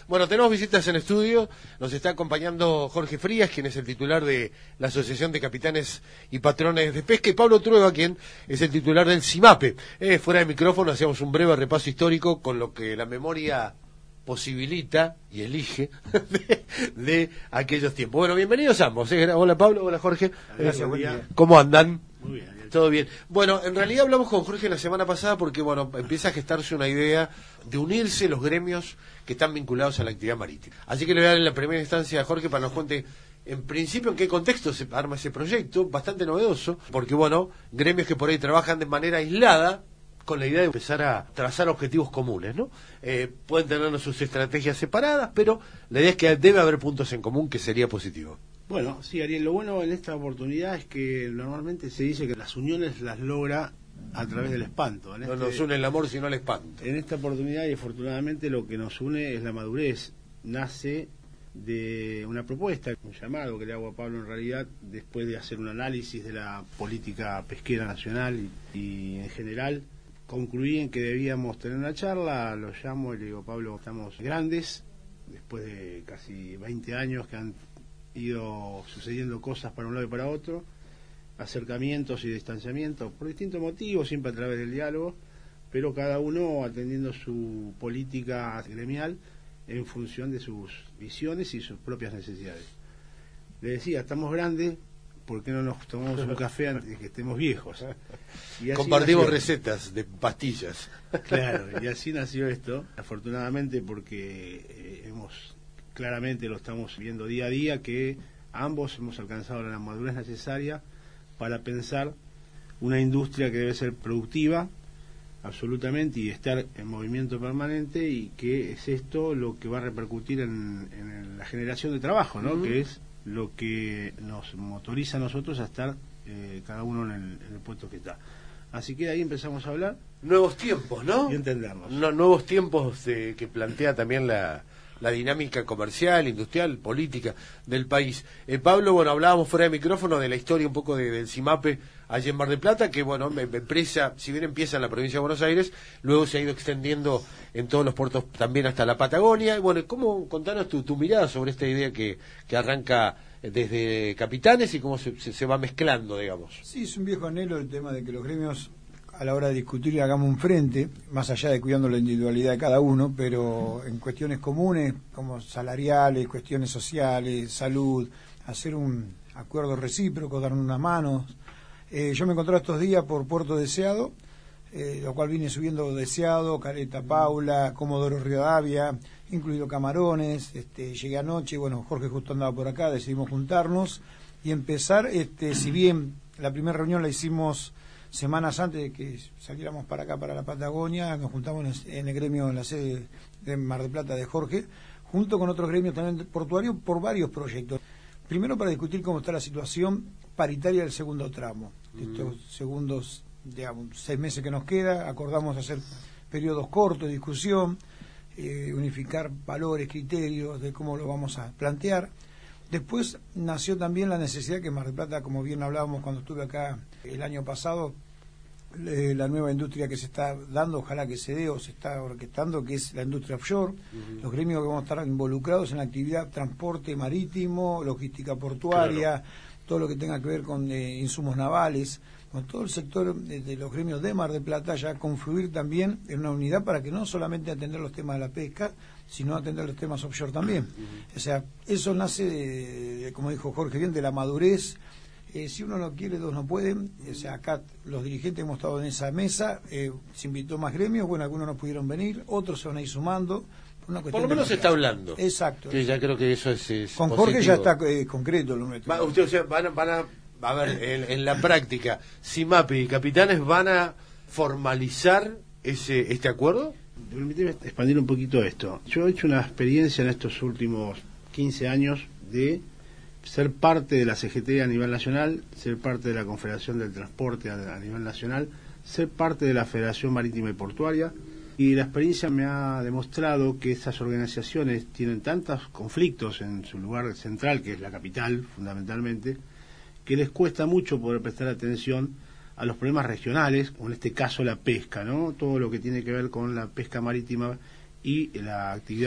Bueno, tenemos visitas en estudio. Nos está acompañando Jorge Frías, quien es el titular de la Asociación de Capitanes y Patrones de Pesca, y Pablo Trueba, quien es el titular del CIMAPE. Fuera de micrófono hacíamos un breve repaso histórico con lo que la memoria posibilita y elige de aquellos tiempos. Bueno, bienvenidos ambos. Hola Pablo, hola Jorge. Gracias, buen día. ¿Cómo andan? Muy bien. Todo bien. Bueno, en realidad hablamos con Jorge la semana pasada porque, bueno, empieza a gestarse una idea de unirse los gremios que están vinculados a la actividad marítima. Así que le voy a dar en la primera instancia a Jorge para que nos cuente, en principio, en qué contexto se arma ese proyecto, bastante novedoso, porque, bueno, gremios que por ahí trabajan de manera aislada, con la idea de empezar a trazar objetivos comunes, ¿no? Pueden tener sus estrategias separadas, pero la idea es que debe haber puntos en común, que sería positivo. Bueno, sí, Ariel, lo bueno en esta oportunidad es que normalmente se dice que las uniones las logra a través del espanto. No nos une el amor, sino el espanto. En esta oportunidad, y afortunadamente, lo que nos une es la madurez. Nace de una propuesta, un llamado que le hago a Pablo en realidad, después de hacer un análisis de la política pesquera nacional y en general, concluí en que debíamos tener una charla. Lo llamo y le digo: Pablo, estamos grandes, después de casi 20 años que han ido sucediendo cosas para un lado y para otro, acercamientos y distanciamientos por distintos motivos, siempre a través del diálogo, pero cada uno atendiendo su política gremial en función de sus visiones y sus propias necesidades. Le decía: estamos grandes, ¿por qué no nos tomamos un café antes de que estemos viejos? Y así compartimos nació. Recetas de pastillas. Claro, y así nació esto, afortunadamente, porque claramente lo estamos viendo día a día, que ambos hemos alcanzado la madurez necesaria para pensar una industria que debe ser productiva, absolutamente, y estar en movimiento permanente, y que es esto lo que va a repercutir en la generación de trabajo, ¿no? Que es lo que nos motoriza a nosotros a estar cada uno en el puesto que está. Así que ahí empezamos a hablar. Nuevos tiempos, ¿no? Y entendernos. Nuevos tiempos que plantea también la dinámica comercial, industrial, política del país. Pablo, bueno, hablábamos fuera de micrófono de la historia un poco del CIMAPE allí en Mar del Plata, que, bueno, empresa, si bien empieza en la provincia de Buenos Aires, luego se ha ido extendiendo en todos los puertos también hasta la Patagonia. Y bueno, contanos tu mirada sobre esta idea que arranca desde Capitanes y cómo se va mezclando, digamos. Sí, es un viejo anhelo el tema de que los gremios, a la hora de discutir, hagamos un frente, más allá de cuidando la individualidad de cada uno, pero en cuestiones comunes como salariales, cuestiones sociales, salud, hacer un acuerdo recíproco, darnos unas manos. Yo me encontré estos días por Puerto Deseado, lo cual vine subiendo Deseado, Caleta Paula, Comodoro Rivadavia, incluido Camarones. Llegué anoche, bueno, Jorge justo andaba por acá, decidimos juntarnos y empezar, si bien la primera reunión la hicimos semanas antes de que saliéramos para acá, para la Patagonia, nos juntamos en el gremio, en la sede de Mar del Plata de Jorge, junto con otros gremios también portuarios, por varios proyectos. Primero, para discutir cómo está la situación paritaria del segundo tramo. Estos segundos, digamos, 6 meses que nos queda, acordamos hacer periodos cortos de discusión, unificar valores, criterios de cómo lo vamos a plantear. Después nació también la necesidad que Mar del Plata, como bien hablábamos cuando estuve acá el año pasado, la nueva industria que se está dando, ojalá que se dé o se está orquestando, que es la industria offshore. Los gremios que vamos a estar involucrados en la actividad transporte marítimo, logística portuaria, todo lo que tenga que ver con insumos navales, con todo el sector de los gremios de Mar del Plata, ya confluir también en una unidad para que no solamente atender los temas de la pesca, sino atender los temas offshore también. O sea, eso nace, como dijo Jorge bien, de la madurez. Si uno no quiere, dos no pueden. O sea, acá los dirigentes hemos estado en esa mesa, se invitó más gremios, bueno, algunos no pudieron venir, otros se van a ir sumando. Por lo menos se está hablando. Exacto. Que ya creo que eso es con positivo. Jorge ya está concreto lo nuestro. Ustedes van a ver, en la práctica, CIMAPE y Capitanes van a formalizar este acuerdo. Permíteme expandir un poquito esto. Yo he hecho una experiencia en estos últimos 15 años de ser parte de la CGT a nivel nacional, ser parte de la Confederación del Transporte a nivel nacional, ser parte de la Federación Marítima y Portuaria, y la experiencia me ha demostrado que esas organizaciones tienen tantos conflictos en su lugar central, que es la capital fundamentalmente, que les cuesta mucho poder prestar atención a los problemas regionales, como en este caso la pesca, ¿no? Todo lo que tiene que ver con la pesca marítima y la actividad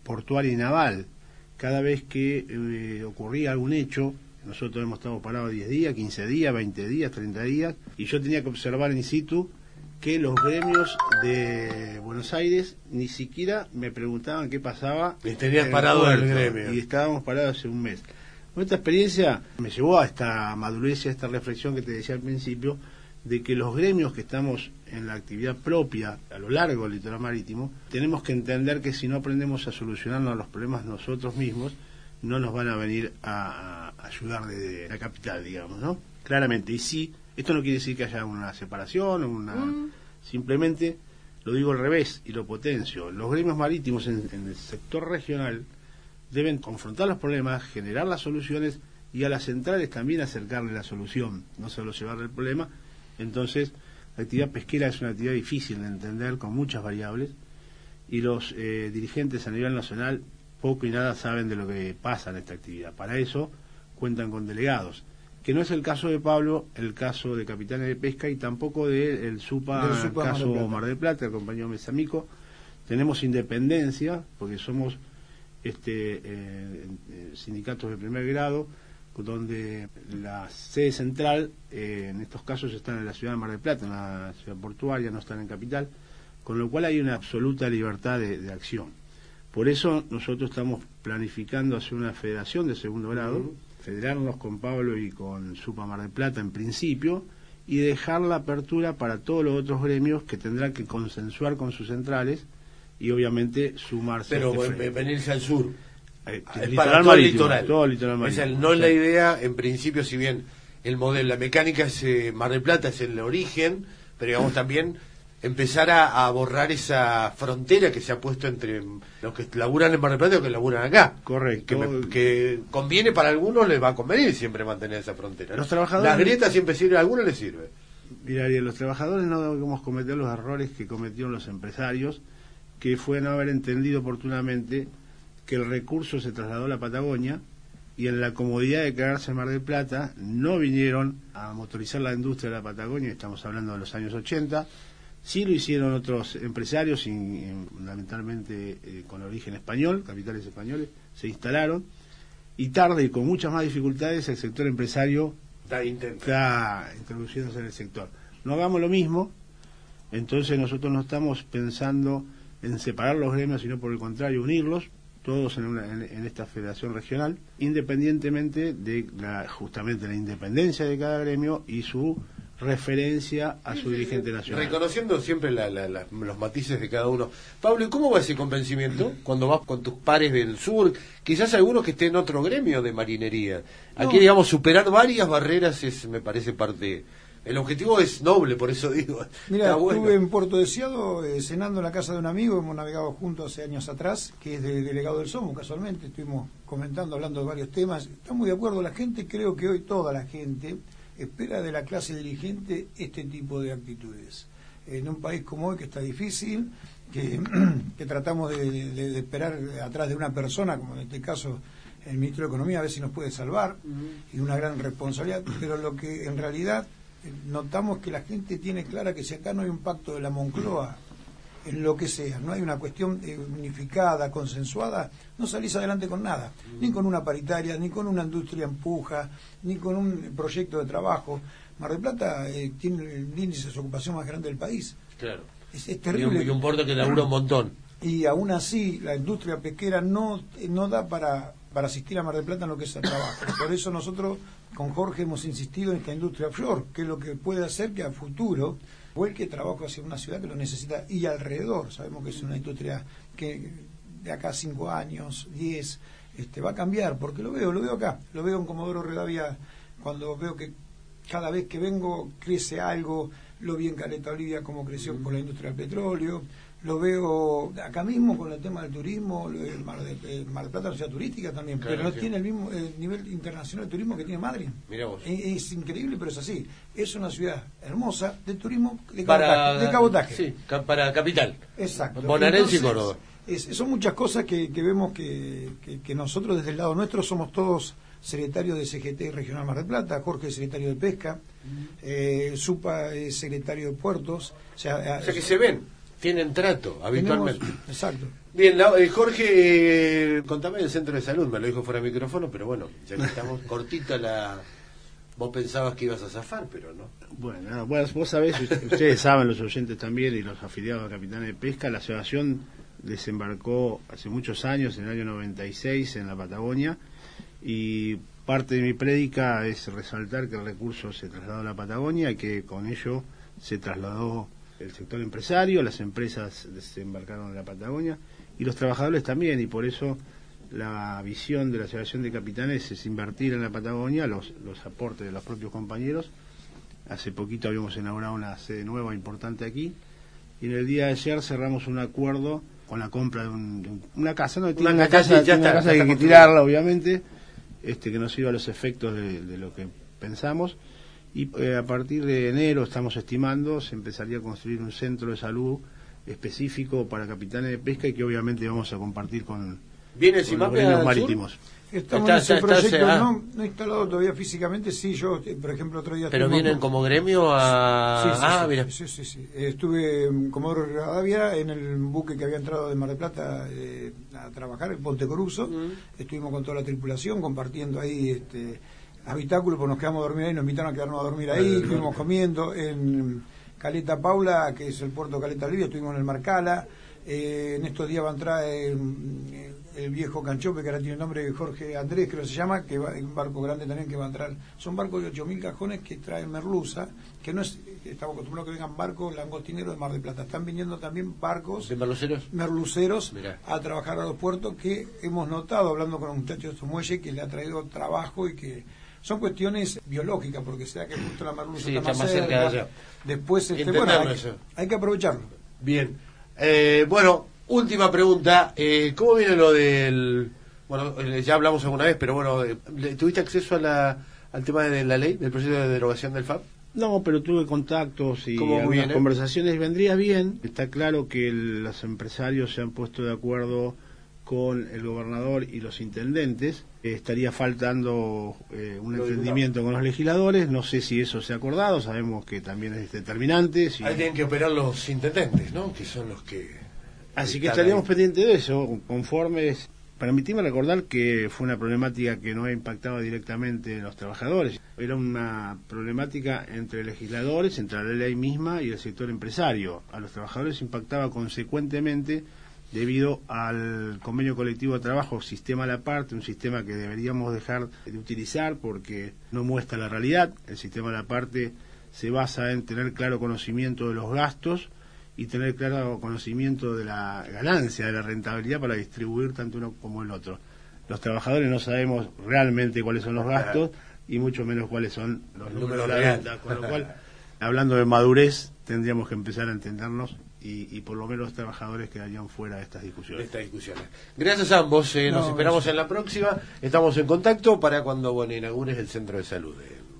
portuaria y naval. Cada vez que ocurría algún hecho, nosotros hemos estado parados 10 días, 15 días, 20 días, 30 días, y yo tenía que observar in situ que los gremios de Buenos Aires ni siquiera me preguntaban qué pasaba. Y tenías parado el gremio. Y estábamos parados hace un mes. Esta experiencia me llevó a esta madurez, a esta reflexión que te decía al principio, de que los gremios que estamos en la actividad propia a lo largo del litoral marítimo, tenemos que entender que si no aprendemos a solucionarnos los problemas nosotros mismos, no nos van a venir a ayudar de la capital, digamos, ¿no? Claramente. Y sí, esto no quiere decir que haya una separación, simplemente lo digo al revés y lo potencio. Los gremios marítimos en el sector regional deben confrontar los problemas, generar las soluciones y a las centrales también acercarle la solución, no solo llevarle el problema. Entonces, la actividad pesquera es una actividad difícil de entender, con muchas variables, y los dirigentes a nivel nacional poco y nada saben de lo que pasa en esta actividad. Para eso cuentan con delegados, que no es el caso de Pablo, el caso de Capitanes de Pesca y tampoco del SUPA, caso Mar del Plata, el compañero Mesamico. Tenemos independencia, porque somos sindicatos de primer grado, donde la sede central en estos casos están en la ciudad de Mar del Plata, en la ciudad portuaria, no están en capital, con lo cual hay una absoluta libertad de acción. Por eso nosotros estamos planificando hacer una federación de segundo grado, federarnos con Pablo y con SUPA Mar del Plata en principio, y dejar la apertura para todos los otros gremios que tendrán que consensuar con sus centrales y obviamente sumarse. Pero venirse al sur. Para todo el litoral. Todo el litoral marítimo. No es la idea, en principio, si bien el modelo, la mecánica es Mar del Plata, es el origen, pero digamos también empezar a borrar esa frontera que se ha puesto entre los que laburan en Mar del Plata y los que laburan acá. Correcto. Que conviene para algunos, les va a convenir siempre mantener esa frontera. Los trabajadores, las grietas siempre sirven, a algunos les sirve. Mira, Ariel, los trabajadores no debemos cometer los errores que cometieron los empresarios, que fue no haber entendido oportunamente que el recurso se trasladó a la Patagonia y en la comodidad de quedarse en Mar del Plata no vinieron a motorizar la industria de la Patagonia. Estamos hablando de los años 80. Sí lo hicieron otros empresarios, fundamentalmente con origen español, capitales españoles, se instalaron, y tarde y con muchas más dificultades el sector empresario está introduciéndose en el sector. No hagamos lo mismo. Entonces nosotros no estamos pensando en separar los gremios, sino por el contrario unirlos todos en esta federación regional, independientemente de justamente la independencia de cada gremio y su referencia a su dirigente nacional. Reconociendo siempre los matices de cada uno. Pablo, ¿y cómo va ese convencimiento cuando vas con tus pares del sur? Quizás algunos que estén en otro gremio de marinería. Aquí, digamos, superar varias barreras me parece parte... El objetivo es noble, por eso digo. Mira, estuve en Puerto Deseado cenando en la casa de un amigo, hemos navegado juntos hace años atrás, que es delegado del SOMO, casualmente, estuvimos comentando, hablando de varios temas. Está muy de acuerdo la gente, creo que hoy toda la gente espera de la clase dirigente este tipo de actitudes. En un país como hoy, que está difícil, que tratamos de esperar atrás de una persona, como en este caso el ministro de Economía, a ver si nos puede salvar, y una gran responsabilidad, pero lo que en realidad notamos que la gente tiene clara que si acá no hay un pacto de la Moncloa, en lo que sea, no hay una cuestión unificada, consensuada, no salís adelante con nada, ni con una paritaria, ni con una industria empuja, ni con un proyecto de trabajo. Mar del Plata tiene el índice de desocupación más grande del país. Claro. Es terrible. Y un puerto que labura un montón. Y aún así, la industria pesquera no da para asistir a Mar del Plata en lo que es el trabajo. Por eso nosotros con Jorge hemos insistido en esta industria offshore, que es lo que puede hacer que a futuro vuelque trabajo hacia una ciudad que lo necesita y alrededor. Sabemos que es una industria que de acá a 5 años, 10, va a cambiar, porque lo veo acá, lo veo en Comodoro Rivadavia, cuando veo que cada vez que vengo crece algo, lo vi en Caleta Olivia como creció por la industria del petróleo, lo veo acá mismo con el tema del turismo, Mar del Plata es una ciudad turística también, claro, pero no tiene el mismo nivel internacional de turismo que tiene Madrid. Mirá vos. Es increíble, pero es así. Es una ciudad hermosa de turismo de cabotaje. Sí, para capital. Exacto. Bonaerense y Córdoba. Son muchas cosas que vemos que nosotros desde el lado nuestro somos todos secretarios de CGT Regional Mar del Plata, Jorge es secretario de Pesca, Supa es secretario de Puertos. O sea que se ven. Tienen trato habitualmente. Exacto. Bien, Jorge, contame del centro de salud, me lo dijo fuera de micrófono, pero bueno, ya que estamos cortita la... Vos pensabas que ibas a zafar, pero no. Bueno, vos sabés, ustedes saben, los oyentes también y los afiliados a Capitanes de Pesca, la asociación desembarcó hace muchos años, en el año 96, en la Patagonia, y parte de mi prédica es resaltar que el recurso se trasladó a la Patagonia y que con ello se trasladó el sector empresario, las empresas desembarcaron en la Patagonia y los trabajadores también, y por eso la visión de la Asociación de Capitanes es invertir en la Patagonia los aportes de los propios compañeros. Hace poquito habíamos inaugurado una sede nueva importante aquí, y en el día de ayer cerramos un acuerdo con la compra de una casa, no tiene una casa que hay que tirarla, obviamente, que no sirva a los efectos de lo que pensamos, y a partir de enero estamos estimando se empezaría a construir un centro de salud específico para capitanes de pesca, y que obviamente vamos a compartir con ¿Viene los gremios marítimos. Estamos en ese proyecto, no instalado todavía físicamente, sí, yo, por ejemplo, otro día... ¿Pero vienen como gremio a...? Sí, mira. Sí. Estuve en Comodoro Rivadavia, en el buque que había entrado de Mar del Plata a trabajar, el Ponte Coruso. Estuvimos con toda la tripulación compartiendo ahí habitáculos, pues nos quedamos a dormir ahí, nos invitaron a quedarnos a dormir ahí, estuvimos comiendo en Caleta Paula, que es el puerto de Caleta Olivia, estuvimos en el Marcala. En estos días va a entrar el viejo Canchope, que ahora tiene el nombre de Jorge Andrés, creo que se llama, que va, un barco grande también que va a entrar. Son barcos de 8.000 cajones que traen merluza, que no es, estamos acostumbrados a que vengan barcos langostineros de Mar del Plata. Están viniendo también barcos ¿de merluceros? Mirá, a trabajar a los puertos, que hemos notado, hablando con los muchachos de estos muelles, que le ha traído trabajo y que son cuestiones biológicas, porque sea que justo la merluza está más cerca de allá. Después, hay que aprovecharlo. Bien. Bueno, última pregunta. ¿Cómo viene lo del... Bueno, ya hablamos alguna vez, pero bueno, ¿tuviste acceso al tema de la ley, del proceso de derogación del FAP? No, pero tuve contactos y algunas conversaciones. Vendría bien. Está claro que los empresarios se han puesto de acuerdo con el gobernador y los intendentes. Estaría faltando un entendimiento con los legisladores. No sé si eso se ha acordado. Sabemos que también es determinante. Ahí tienen que operar los intendentes, ¿no? Que son los que... Así que estaríamos pendientes de eso, conformes. Permitime recordar que fue una problemática que no ha impactado directamente en los trabajadores. Era una problemática entre legisladores, entre la ley misma y el sector empresario. A los trabajadores impactaba consecuentemente debido al convenio colectivo de trabajo, sistema a la parte, un sistema que deberíamos dejar de utilizar porque no muestra la realidad. El sistema a la parte se basa en tener claro conocimiento de los gastos y tener claro conocimiento de la ganancia, de la rentabilidad para distribuir tanto uno como el otro. Los trabajadores no sabemos realmente cuáles son los gastos y mucho menos cuáles son los números de la venta, con lo cual, hablando de madurez, tendríamos que empezar a entendernos y por lo menos los trabajadores quedarían fuera de estas discusiones. Gracias a ambos, nos esperamos en la próxima, estamos en contacto para cuando inaugures el centro de salud.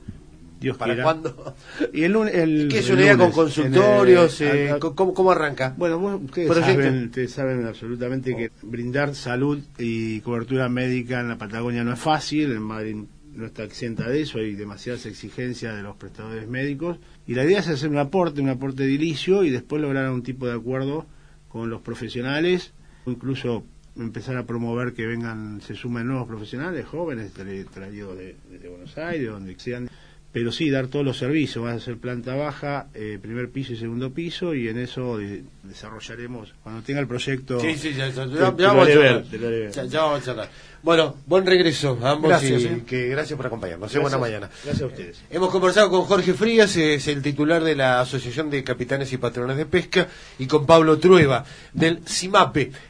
Dios ¿Para quiera. cuándo? Y ¿Qué es una idea con consultorios? ¿Cómo arranca? Bueno, ustedes saben absolutamente que brindar salud y cobertura médica en la Patagonia no es fácil. En Madrid no está exenta de eso, hay demasiadas exigencias de los prestadores médicos. Y la idea es hacer un aporte edilicio y después lograr un tipo de acuerdo con los profesionales, o incluso empezar a promover que se sumen nuevos profesionales, jóvenes, traídos desde Buenos Aires, donde sean. Pero sí, dar todos los servicios. Va a ser planta baja, primer piso y segundo piso, y en eso desarrollaremos, cuando tenga el proyecto. Sí, ya vamos a charlar. Bueno, buen regreso a ambos. Gracias, gracias por acompañarnos. Buena mañana. Gracias a ustedes. Hemos conversado con Jorge Frías, es el titular de la Asociación de Capitanes y Patrones de Pesca, y con Pablo Trueba, del CIMAPE.